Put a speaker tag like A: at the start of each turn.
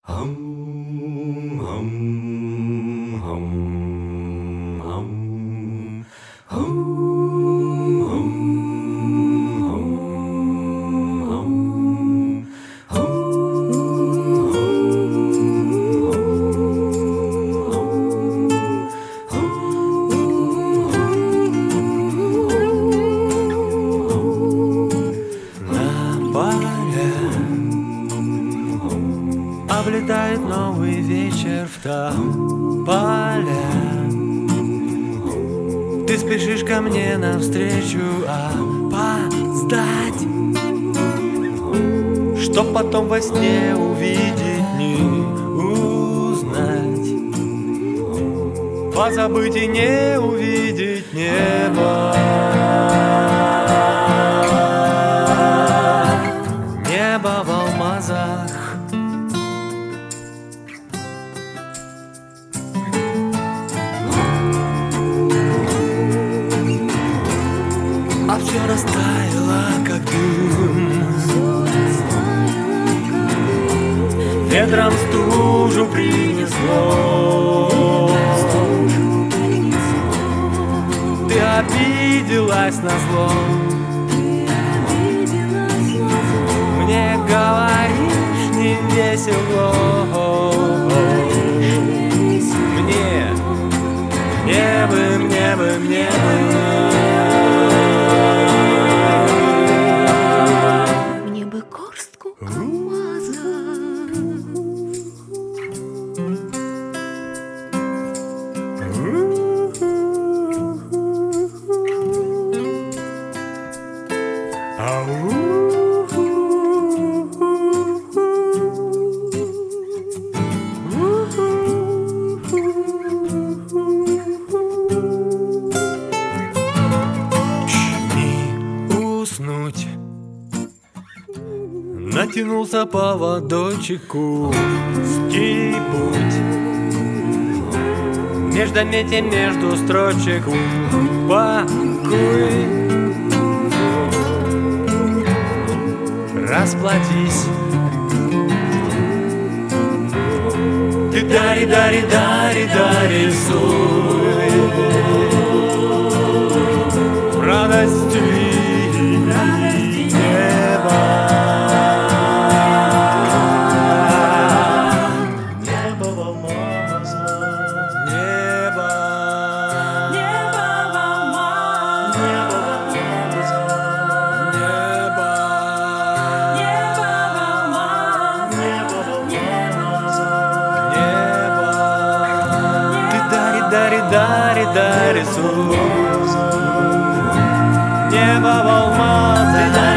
A: Hum, hum, hum, hum, hum, hum,
B: Облетает новый вечер в тополе. Ты спешишь ко мне навстречу, опоздать, чтоб потом во сне увидеть, не узнать, позабыть и не увидеть небо. Небо в алмазах. А все растаяло, как дым, ветром стужу принесло. Ты обиделась назло, мне говоришь не весело. Мне бы
C: горстку алмазов.
B: Натянулся поводочек, узкий путь, междометие между строчек, упакуй, расплатись. Ты дари, дари, дари, дари, суй радость неба. Дари, суй небо в алмазах.